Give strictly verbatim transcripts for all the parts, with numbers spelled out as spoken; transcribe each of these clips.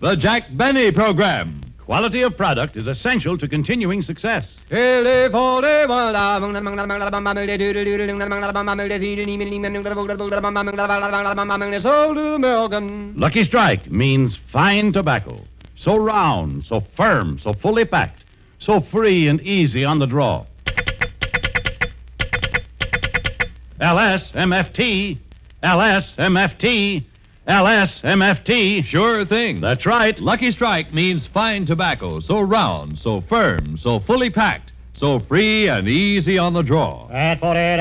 The Jack Benny Program. Quality of product is essential to continuing success. Lucky Strike means fine tobacco. So round, so firm, so fully packed, so free and easy on the draw. L S M F T, L S M F T, L S M F T. Sure thing. That's right. Lucky Strike means fine tobacco, so round, so firm, so fully packed, so free and easy on the draw. At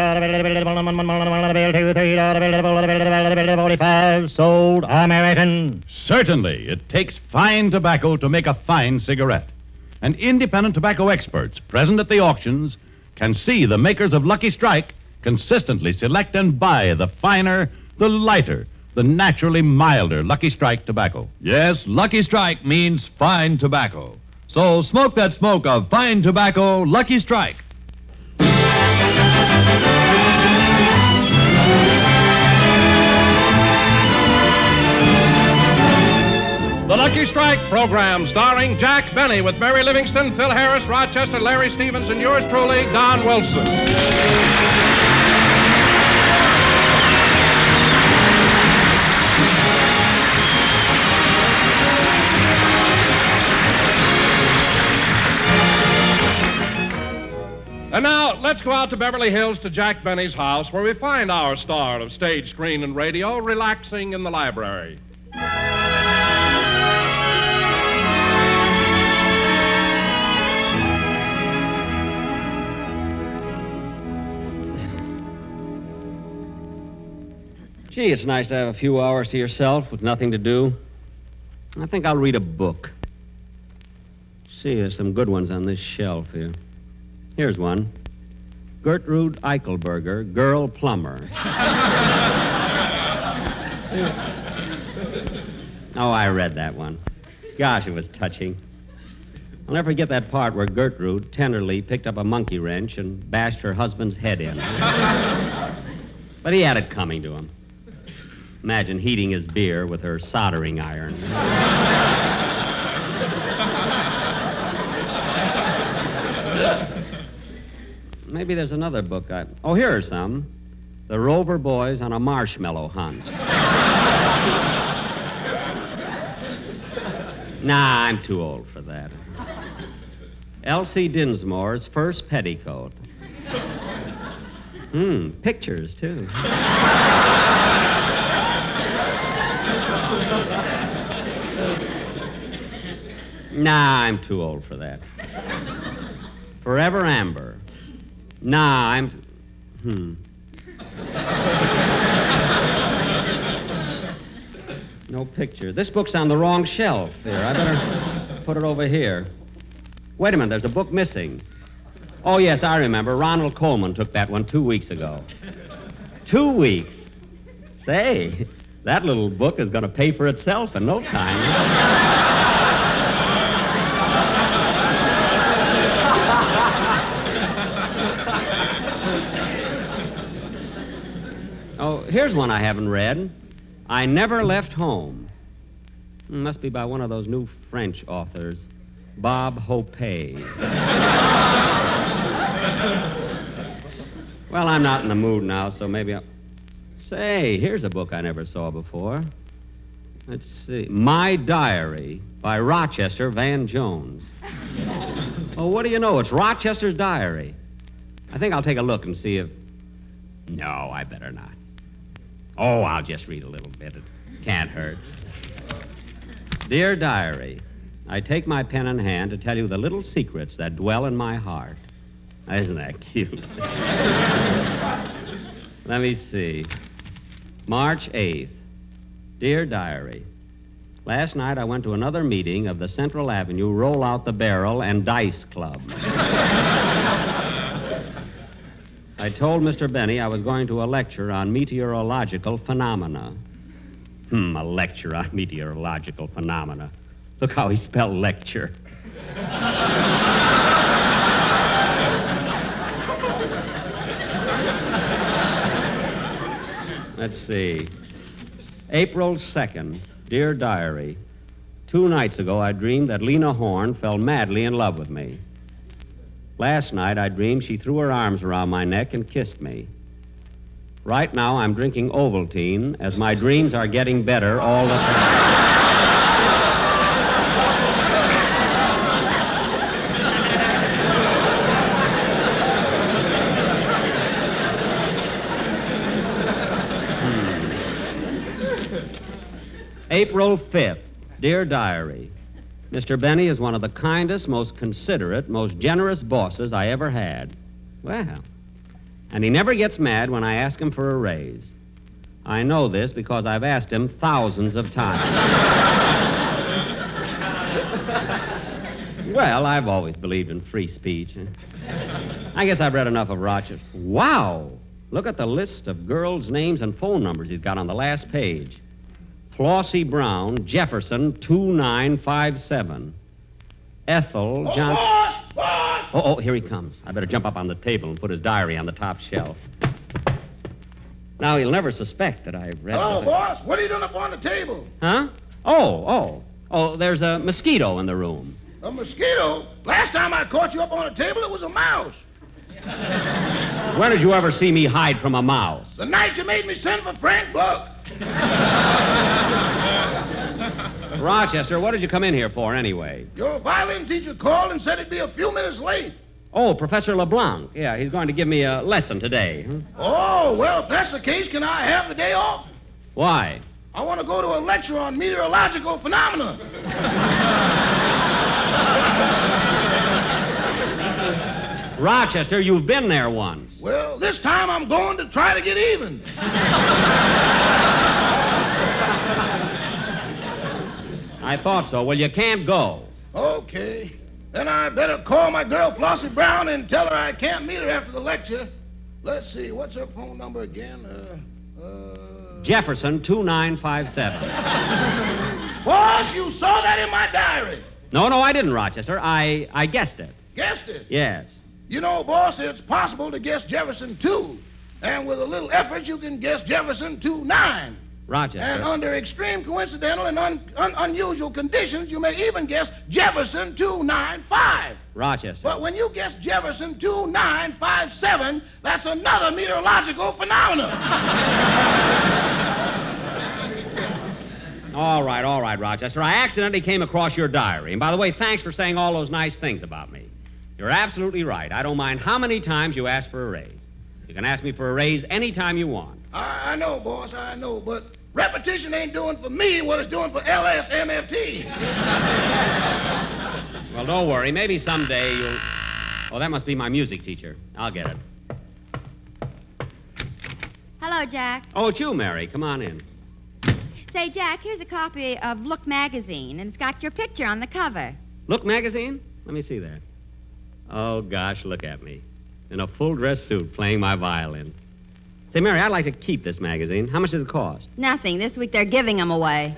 forty-five, sold American. Certainly, it takes fine tobacco to make a fine cigarette. And independent tobacco experts present at the auctions can see the makers of Lucky Strike consistently select and buy the finer, the lighter, the naturally milder Lucky Strike tobacco. Yes, Lucky Strike means fine tobacco. So smoke that smoke of fine tobacco, Lucky Strike. The Lucky Strike program, starring Jack Benny with Mary Livingston, Phil Harris, Rochester, Larry Stevens, and yours truly, Don Wilson. And now, let's go out to Beverly Hills to Jack Benny's house, where we find our star of stage, screen, and radio relaxing in the library. Gee, it's nice to have a few hours to yourself with nothing to do. I think I'll read a book. See, there's some good ones on this shelf here. Here's one. Gertrude Eichelberger, Girl Plumber. Oh, I read that one. Gosh, it was touching. I'll never forget that part where Gertrude tenderly picked up a monkey wrench and bashed her husband's head in. But he had it coming to him. Imagine heating his beer with her soldering iron. Maybe there's another book I... Oh, here are some. The Rover Boys on a Marshmallow Hunt. Nah, I'm too old for that. Elsie Dinsmore's First Petticoat. Hmm, pictures, too. Nah, I'm too old for that. Forever Amber. Nah, I'm... Hmm. No picture. This book's on the wrong shelf. Here, I better put it over here. Wait a minute, there's a book missing. Oh, yes, I remember. Ronald Coleman took that one two weeks ago. Two weeks? Say, that little book is going to pay for itself in no time. Oh, here's one I haven't read. I Never Left Home. Must be by one of those new French authors. Bob Hope. Well, I'm not in the mood now, so maybe I'll... Say, here's a book I never saw before. Let's see. My Diary by Rochester Van Jones. Oh, what do you know? It's Rochester's diary. I think I'll take a look and see if... No, I better not. Oh, I'll just read a little bit. It can't hurt. Dear Diary, I take my pen in hand to tell you the little secrets that dwell in my heart. Isn't that cute? Let me see. March eighth. Dear Diary, last night I went to another meeting of the Central Avenue Roll Out the Barrel and Dice Club. I told Mister Benny I was going to a lecture on meteorological phenomena. Hmm, a lecture on meteorological phenomena. Look how he spelled lecture. Let's see. April second, dear diary. Two nights ago, I dreamed that Lena Horne fell madly in love with me. Last night, I dreamed she threw her arms around my neck and kissed me. Right now, I'm drinking Ovaltine as my dreams are getting better all the time. April fifth. Dear Diary, Mister Benny is one of the kindest, most considerate, most generous bosses I ever had. Well, and he never gets mad when I ask him for a raise. I know this because I've asked him thousands of times. Well, I've always believed in free speech. I guess I've read enough of Rochester. Wow! Look at the list of girls' names and phone numbers he's got on the last page. Flossie Brown, Jefferson, two nine five seven. Ethel Oh, Johnson. boss! Boss! Oh, oh, here he comes. I better jump up on the table and put his diary on the top shelf. Now, he'll never suspect that I've read... Hello, the- boss. What are you doing up on the table? Huh? Oh, oh. Oh, there's a mosquito in the room. A mosquito? Last time I caught you up on a table, it was a mouse. When did you ever see me hide from a mouse? The night you made me send for Frank Buck. Rochester, what did you come in here for, anyway? Your violin teacher called and said he'd be a few minutes late. Oh, Professor LeBlanc. Yeah, he's going to give me a lesson today. Huh? Oh, well, if that's the case, can I have the day off? Why? I want to go to a lecture on meteorological phenomena. Rochester, you've been there once. Well, this time I'm going to try to get even. I thought so. Well, you can't go. Okay. Then I better call my girl Flossie Brown and tell her I can't meet her after the lecture. Let's see, what's her phone number again? Uh, uh... Jefferson, two nine five seven. Boss, you saw that in my diary. No, no, I didn't, Rochester. I, I guessed it. Guessed it. Yes. You know, boss, it's possible to guess Jefferson two. And with a little effort, you can guess Jefferson two nine. Rochester. And under extreme coincidental and un- un- unusual conditions, you may even guess Jefferson two nine five. Rochester. But when you guess Jefferson two nine five seven, that's another meteorological phenomenon. All right, all right, Rochester. I accidentally came across your diary. And by the way, thanks for saying all those nice things about me. You're absolutely right. I don't mind how many times you ask for a raise. You can ask me for a raise any time you want. I, I know, boss, I know, but repetition ain't doing for me what it's doing for L S M F T. Well, don't worry. Maybe someday you'll... Oh, that must be my music teacher. I'll get it. Hello, Jack. Oh, it's you, Mary. Come on in. Say, Jack, here's a copy of Look magazine, and it's got your picture on the cover. Look magazine? Let me see that. Oh, gosh, look at me. In a full-dress suit playing my violin. Say, Mary, I'd like to keep this magazine. How much does it cost? Nothing. This week they're giving them away.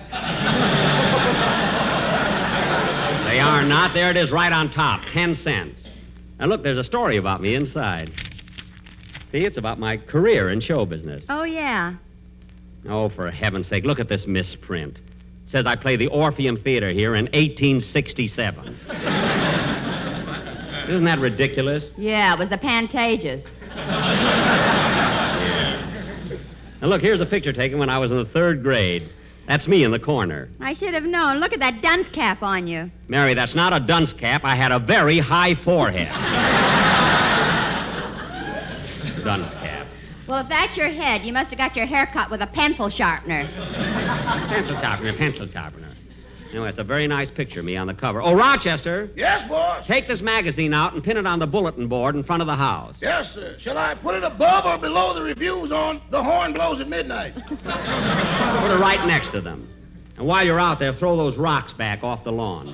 They are not. There it is right on top. Ten cents. Now, look, there's a story about me inside. See, it's about my career in show business. Oh, yeah. Oh, for heaven's sake, look at this misprint. It says I play the Orpheum Theater here in eighteen sixty-seven. Isn't that ridiculous? Yeah, it was the Pantages. Now, look, here's a picture taken when I was in the third grade. That's me in the corner. I should have known. Look at that dunce cap on you. Mary, that's not a dunce cap. I had a very high forehead. Dunce cap. Well, if that's your head, you must have got your hair cut with a pencil sharpener. Pencil sharpener, pencil sharpener. Anyway, it's a very nice picture of me on the cover. Oh, Rochester. Yes, boss? Take this magazine out and pin it on the bulletin board in front of the house. Yes, sir. Shall I put it above or below the reviews on The Horn Blows at Midnight? Put it right next to them. And while you're out there, throw those rocks back off the lawn.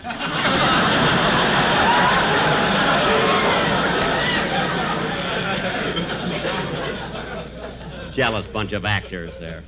Jealous bunch of actors there.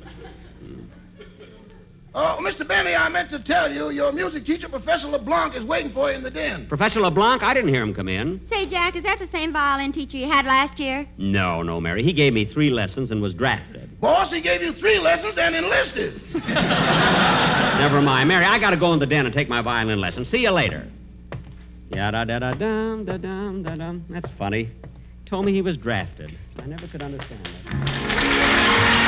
Oh, Mister Benny, I meant to tell you, your music teacher, Professor LeBlanc, is waiting for you in the den. Professor LeBlanc? I didn't hear him come in. Say, Jack, is that the same violin teacher you had last year? No, no, Mary. He gave me three lessons and was drafted. Boss, he gave you three lessons and enlisted. Never mind. Mary, I got to go in the den and take my violin lesson. See you later. Ya-da-da-da-dum, da-dum, da-dum. That's funny. Told me he was drafted. I never could understand that.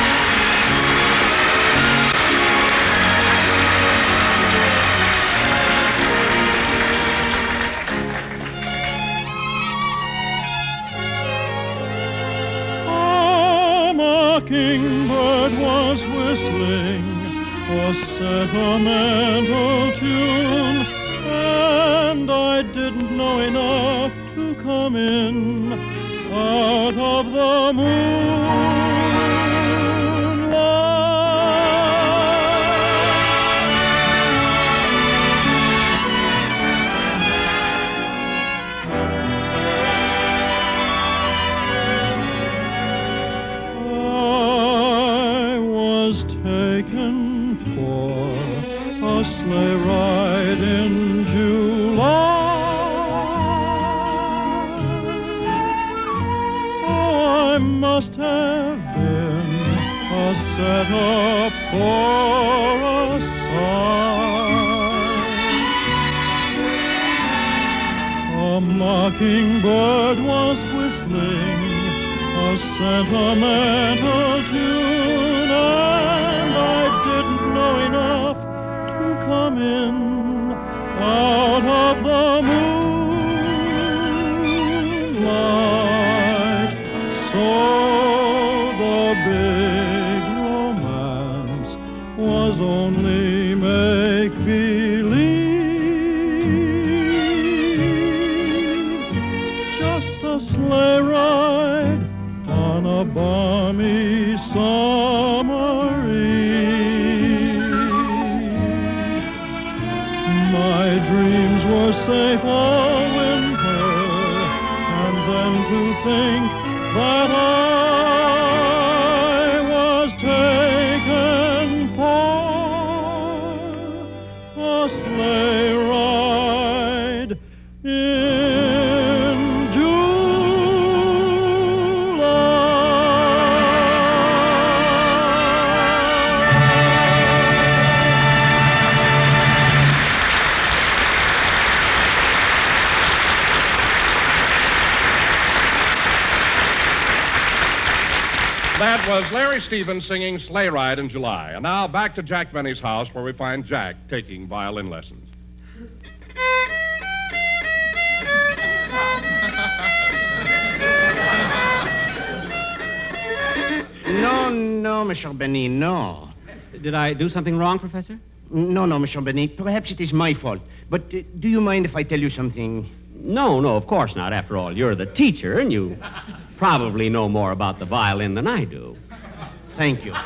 Mockingbird was whistling a sentimental tune, and I didn't know enough to come in out of the sleigh ride in July. Oh, I must have been a setup for a sigh. A mockingbird was whistling a sentimental tune, and I didn't know enough come in out of the moonlight. So the big romance was only make-believe. Just a sleigh ride on a balmy summer eve. My dreams were safe all winter, and then to think that I was taken for a sleigh ride in That was Larry Stevens singing Sleigh Ride in July. And now back to Jack Benny's house, where we find Jack taking violin lessons. No, no, Monsieur Benny, no. Did I do something wrong, Professor? No, no, Monsieur Benny. Perhaps it is my fault. But uh, do you mind if I tell you something? No, no, of course not. After all, you're the teacher, and you probably know more about the violin than I do. Thank you.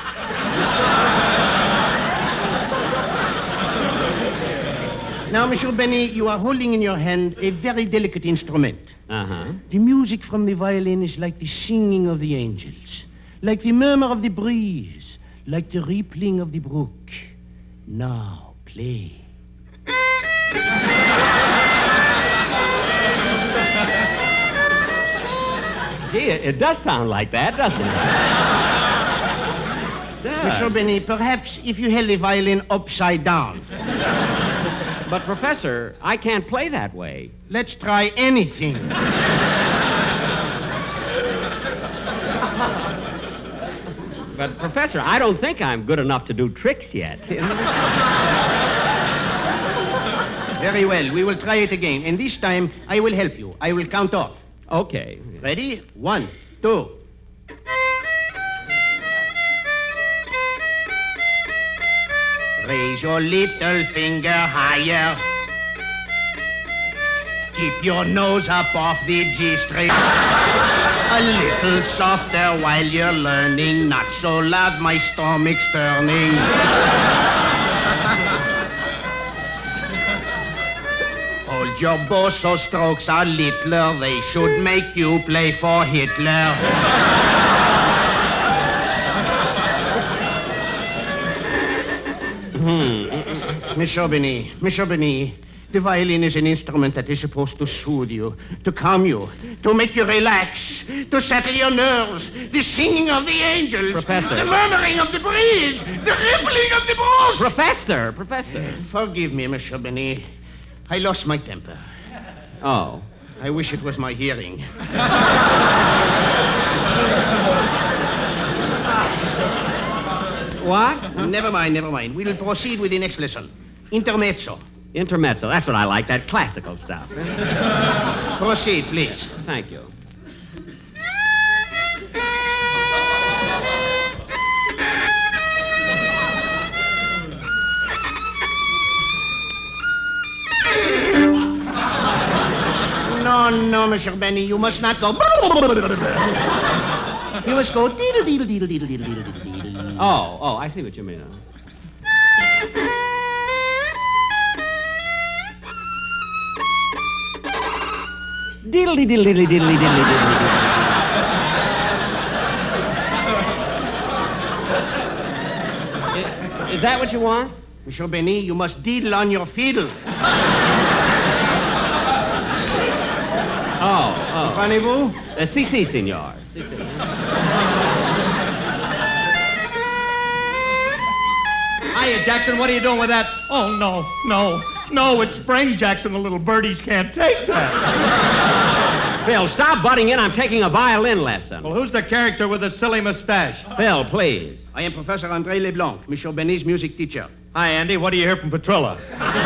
Now, Monsieur Benny, you are holding in your hand a very delicate instrument. Uh-huh. The music from the violin is like the singing of the angels, like the murmur of the breeze, like the rippling of the brook. Now, play. Gee, it, it does sound like that, doesn't it? Monsieur Benny, perhaps if you held the violin upside down. But, Professor, I can't play that way. Let's try anything. But, Professor, I don't think I'm good enough to do tricks yet. Very well. We will try it again. And this time, I will help you. I will count off. Okay. Ready? One, two. Raise your little finger higher. Keep your nose up off the G string. A little softer while you're learning. Not so loud, my stomach's turning. Hold your bow so strokes are littler. They should make you play for Hitler. Hmm. Monsieur Benny, Monsieur Benny, The violin is an instrument that is supposed to soothe you, to calm you, to make you relax, to settle your nerves. The singing of the angels. Professor. The murmuring of the breeze. The rippling of the brook. Professor, Professor. Forgive me, Monsieur Benny. I lost my temper. Oh. I wish it was my hearing. What? Never mind, never mind. We'll proceed with the next lesson. Intermezzo. Intermezzo. That's what I like, that classical stuff. Proceed, please. Thank you. No, no, Monsieur Benny, you must not go. You must go. Deedle, deedle, deedle, deedle, deedle, deedle, deedle. Oh, oh, I see what you mean. Huh? Diddly, diddly, diddly, diddly, diddly, diddly. Is, is that what you want? Monsieur Benny, you must diddle on your fiddle. Oh, oh. Comprenez-vous? Uh, si, si, senor. Si, si. Hiya, Jackson, what are you doing with that? Oh, no, no, no, it's spring, Jackson. The little birdies can't take that. Phil, stop butting in. I'm taking a violin lesson. Well, who's the character with the silly mustache? Phil, please. I am Professor André Leblanc, Monsieur Benny's music teacher. Hi, Andy. What do you hear from Petrilla?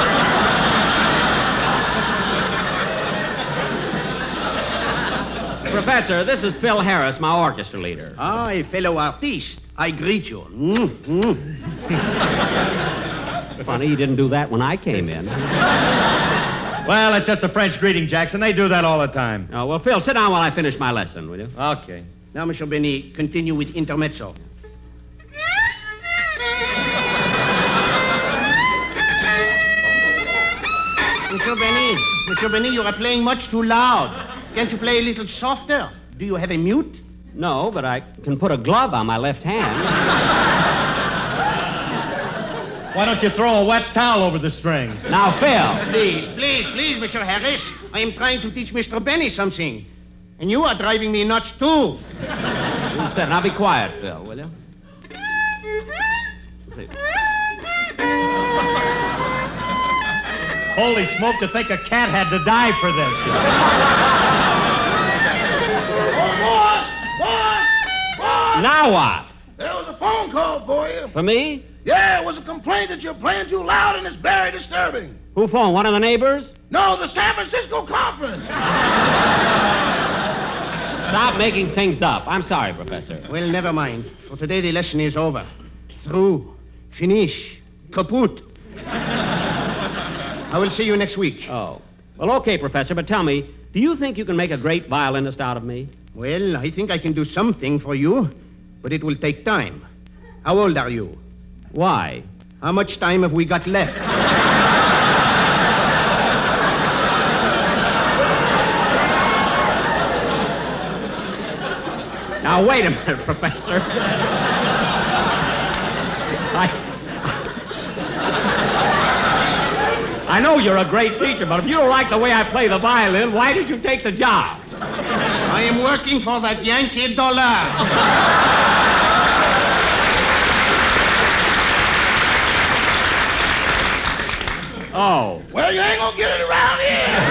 Professor, this is Phil Harris, my orchestra leader. Ah, a fellow artiste. I greet you. Mm, mm. Funny you didn't do that when I came in. Well, it's just a French greeting, Jackson. They do that all the time. Oh, well, Phil, sit down while I finish my lesson, will you? Okay. Now, Monsieur Benny, continue with intermezzo. Monsieur Benny, Monsieur Benny, you are playing much too loud. Can't you play a little softer? Do you have a mute? No, but I can put a glove on my left hand. Why don't you throw a wet towel over the strings? Now, Phil. Please, please, please, Monsieur Harris. I am trying to teach Mister Benny something. And you are driving me nuts, too. You said, now be quiet, Phil, will you? Let's see. Holy smoke, to think a cat had to die for this. Boss! Boss! Boss! Now what? There was a phone call for you. For me? Yeah, it was a complaint that you're playing too loud and it's very disturbing. Who phoned? One of the neighbors? No, the San Francisco conference. Stop making things up. I'm sorry, Professor. Well, never mind. For today, the lesson is over. Through. Finish. Kaput. I will see you next week. Oh. Well, okay, Professor, but tell me, do you think you can make a great violinist out of me? Well, I think I can do something for you, but it will take time. How old are you? Why? How much time have we got left? Now, wait a minute, Professor. I... I know you're a great teacher, but if you don't like the way I play the violin, why did you take the job? I am working for that Yankee dollar. Oh. Well, you ain't gonna get it around here.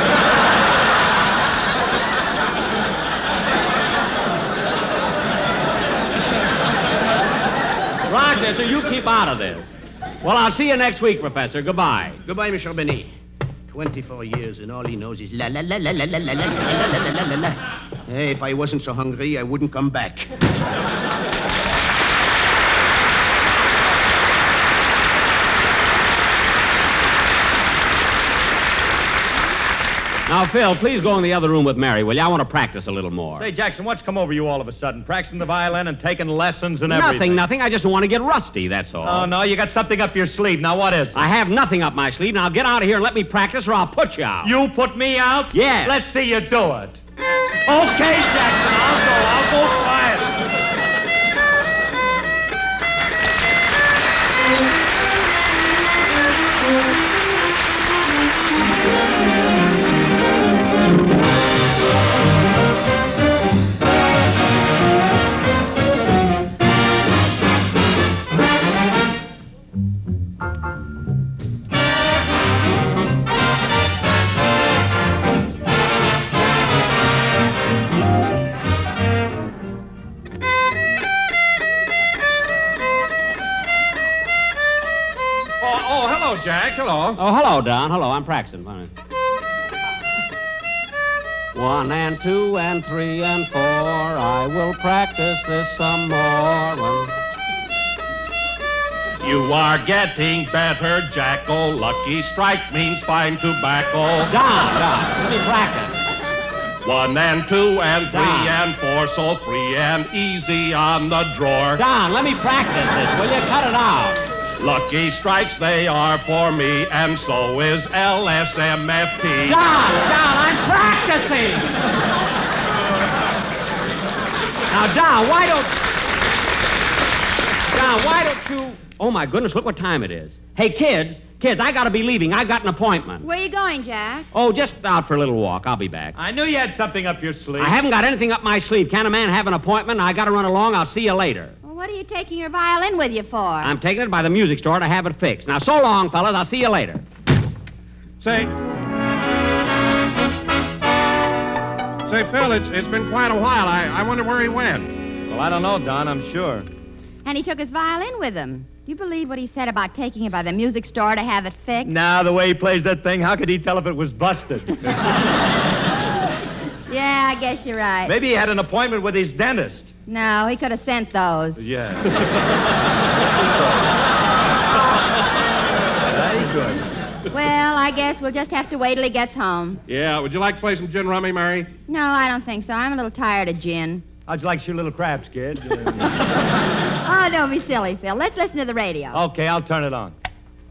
Rochester, you keep out of this. Well, I'll see you next week, Professor. Goodbye. Goodbye, Monsieur Benny. Twenty-four years, and all he knows is la la la la la la la la la la la la la. Hey, if I wasn't so hungry, I wouldn't come back. Now, Phil, please go in the other room with Mary, will you? I want to practice a little more. Say, Jackson, what's come over you all of a sudden? Practicing the violin and taking lessons and Nothing, everything? nothing. I just want to get rusty, that's all. Oh, no, you got something up your sleeve. Now, what is it? I have nothing up my sleeve. Now, get out of here and let me practice, or I'll put you out. You put me out? Yes. Let's see you do it. Okay, Jackson, I'll go. I'll go quiet. hello. Oh, hello, Don. Hello, I'm practicing. One and two and three and four. I will practice this some more. One... You are getting better, Jacko. Lucky Strike means fine tobacco. Don, Don, let me practice. One and two and three Don. and four, so free and easy on the drawer. Don, let me practice this. Will you cut it out? Lucky Strikes, they are for me, and so is L S M F T. Don, Don, I'm practicing. Now, Don, why don't... Don, why don't you... Oh, my goodness, look what time it is. Hey, kids, kids, I gotta be leaving. I got an appointment. Where you going, Jack? Oh, just out for a little walk. I'll be back. I knew you had something up your sleeve. I haven't got anything up my sleeve. Can't a man have an appointment? I gotta run along. I'll see you later. Well, what are you taking your violin with you for? I'm taking it by the music store to have it fixed. Now, so long, fellas. I'll see you later. Say... Say, Phil, it's, it's been quite a while. I, I wonder where he went. Well, I don't know, Don, I'm sure. And he took his violin with him. Do you believe what he said about taking it by the music store to have it fixed? Now, the way he plays that thing, how could he tell if it was busted? Yeah, I guess you're right. Maybe he had an appointment with his dentist. No, he could have sent those. Yeah. Very good. Well, I guess we'll just have to wait till he gets home. Yeah, would you like to play some gin rummy, Mary? No, I don't think so. I'm a little tired of gin. How'd you like your little craps, kid? Oh, don't be silly, Phil. Let's listen to the radio. Okay, I'll turn it on.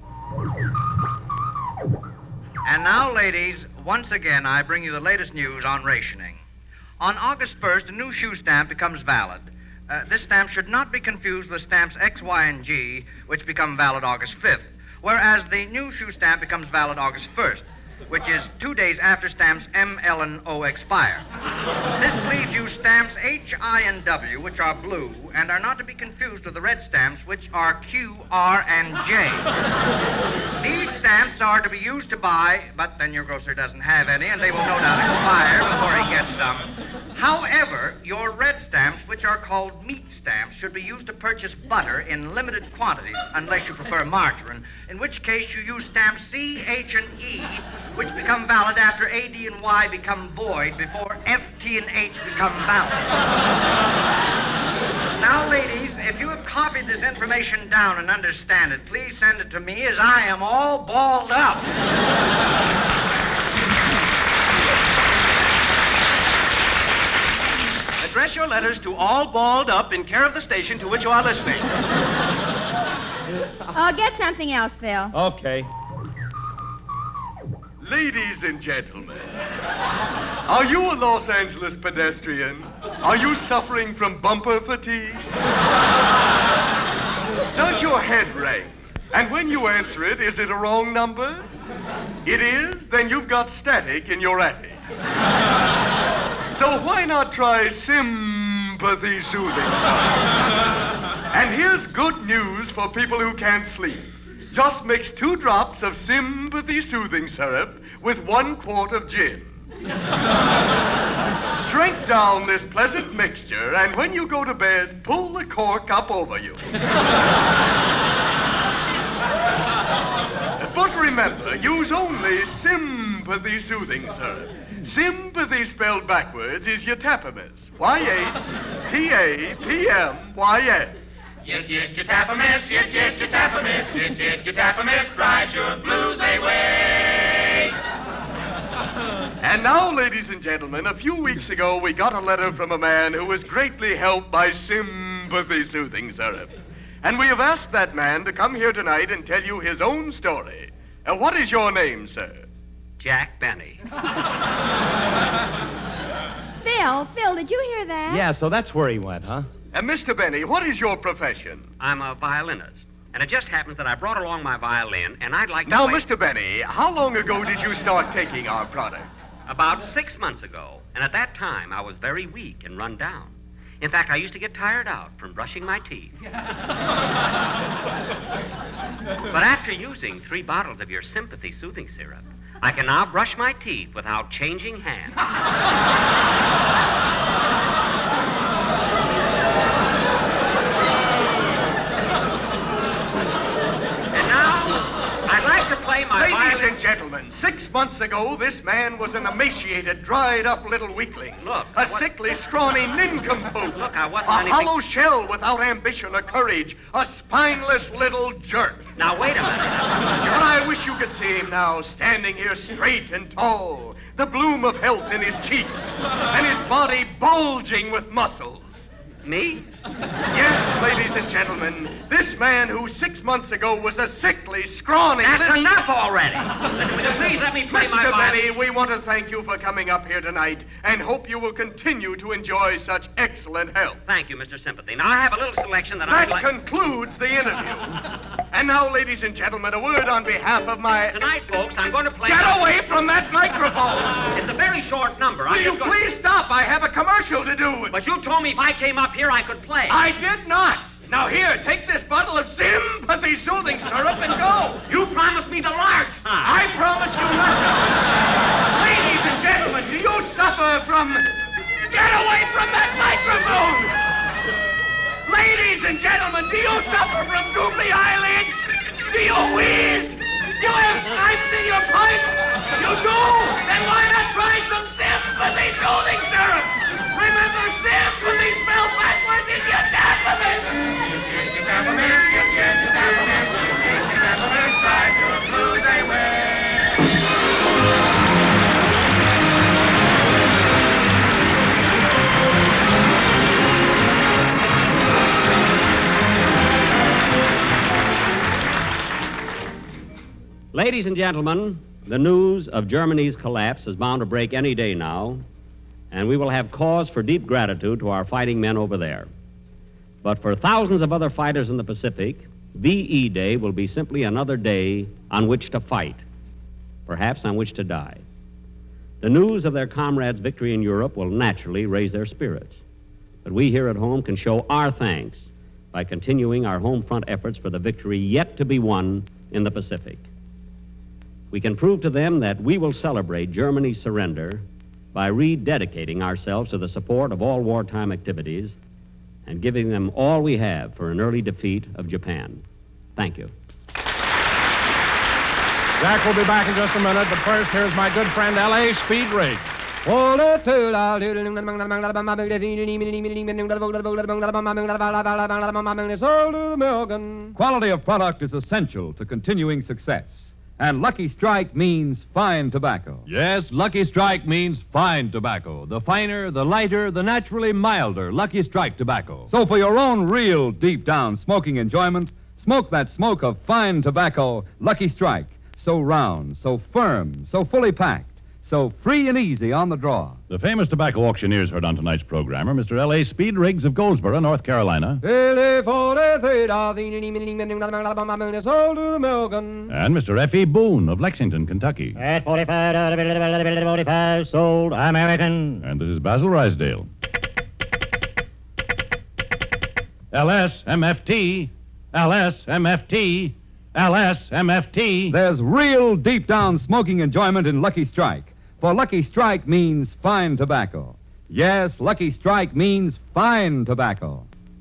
And now, ladies, once again, I bring you the latest news on rationing. On August first, a new shoe stamp becomes valid. Uh, this stamp should not be confused with stamps X, Y, and G, which become valid August fifth, whereas the new shoe stamp becomes valid August first, which is two days after stamps M, L, and O expire. This leaves you stamps H, I, and W, which are blue, and are not to be confused with the red stamps, which are Q, R, and J. These stamps are to be used to buy, but then your grocer doesn't have any, and they will no doubt expire before he gets some. However, your red stamps, which are called meat stamps, should be used to purchase butter in limited quantities, unless you prefer margarine, in which case you use stamps C, H, and E, which become valid after A, D, and Y become void before F, T, and H become valid. Now, ladies, if you have copied this information down and understand it, please send it to me, as I am all balled up. Address your letters to All Balled Up in care of the station to which you are listening. Oh, get something else, Phil. Okay. Ladies and gentlemen, are you a Los Angeles pedestrian? Are you suffering from bumper fatigue? Does your head ring? And when you answer it, is it a wrong number? It is? Then you've got static in your attic. So why not try sympathy soothing syrup? And here's good news for people who can't sleep. Just mix two drops of sympathy soothing syrup with one quart of gin. Drink down this pleasant mixture, and when you go to bed, pull the cork up over you. But remember, use only sympathy soothing syrup. Sympathy spelled backwards is Yatapamis. Y H T A P M Y S. Yet, yet, Yatapamis, yet, yet, Yatapamis, yet, yet, Yatapamis, drives your blues away. And now, ladies and gentlemen, a few weeks ago we got a letter from a man who was greatly helped by sympathy soothing syrup. And we have asked that man to come here tonight and tell you his own story. Uh, what is your name, sir? Jack Benny. Phil, Phil, did you hear that? Yeah, so that's where he went, huh? Uh, Mister Benny, what is your profession? I'm a violinist. And it just happens that I brought along my violin, and I'd like to Now, play... Mister Benny, how long ago did you start taking our product? About six months ago. And at that time, I was very weak and run down. In fact, I used to get tired out from brushing my teeth. But after using three bottles of your sympathy soothing syrup, I can now brush my teeth without changing hands. And now, I'd like to play and gentlemen, six months ago, this man was an emaciated, dried-up little weakling. Look, A what- sickly, scrawny nincompoop. Look, I wasn't A anything- hollow shell without ambition or courage. A spineless little jerk. Now, wait a minute. But I wish you could see him now, standing here straight and tall, the bloom of health in his cheeks, and his body bulging with muscles. Me? Yes, ladies and gentlemen, this man who six months ago was a sickly, scrawny... That's little- enough already. Listen, will you please let me play my Mister violin? Benny, we want to thank you for coming up here tonight and hope you will continue to enjoy such excellent health. Thank you, Mister Sympathy. Now, I have a little selection that I'd That like... concludes the interview. And now, ladies and gentlemen, a word on behalf of my... Tonight, folks, I'm going to play... Get away from that microphone! It's a very short number. Will I'm you just going- please stop? I have a commercial to do. But you told me if I came up here, I could play. I did not. Now, here, take this bottle of sympathy soothing syrup and go. You promised me the large size. I promise you nothing. Ladies and gentlemen, do you suffer from... Get away from that microphone! Ladies and gentlemen, do you suffer from goopy eyelids? Do you wheeze? Do you have stripes in your pipe? You do? Then why not try some sympathy soothing syrup? Remember, sympathy spelled backwards is your Daffamist. Your Daffamist, your Daffamist, your Daffamist, drive your blues away. Ladies and gentlemen, the news of Germany's collapse is bound to break any day now, and we will have cause for deep gratitude to our fighting men over there. But for thousands of other fighters in the Pacific, V E Day will be simply another day on which to fight, perhaps on which to die. The news of their comrades' victory in Europe will naturally raise their spirits. But we here at home can show our thanks by continuing our home front efforts for the victory yet to be won in the Pacific. We can prove to them that we will celebrate Germany's surrender by rededicating ourselves to the support of all wartime activities and giving them all we have for an early defeat of Japan. Thank you. Jack will be back in just a minute, but first, here's my good friend L A. Speed Riggs. Quality of product is essential to continuing success. And Lucky Strike means fine tobacco. Yes, Lucky Strike means fine tobacco. The finer, the lighter, the naturally milder Lucky Strike tobacco. So for your own real deep down smoking enjoyment, smoke that smoke of fine tobacco, Lucky Strike. So round, so firm, so fully packed, so free and easy on the draw. The famous tobacco auctioneers heard on tonight's program are Mister L A. Speed Riggs of Goldsboro, North Carolina, and Mister F E. Boone of Lexington, Kentucky. At forty-five, forty-five, sold American. And this is Basil Rysdale. L S M F T, L S M F T, L S M F T. There's real deep down smoking enjoyment in Lucky Strike. For Lucky Strike means fine tobacco. Yes, Lucky Strike means fine tobacco.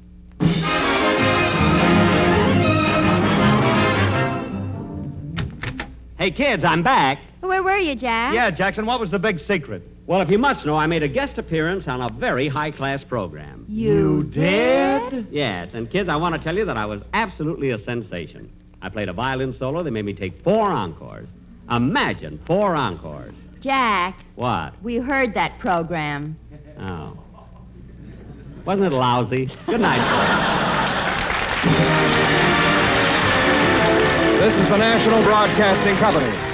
Hey, kids, I'm back. Where were you, Jack? Yeah, Jackson, what was the big secret? Well, if you must know, I made a guest appearance on a very high-class program. You did? Yes, and kids, I want to tell you that I was absolutely a sensation. I played a violin solo. They made me take four encores. Imagine, four encores. Jack, What? we heard that program. Oh. Wasn't it lousy? Good night, This is the National Broadcasting Company.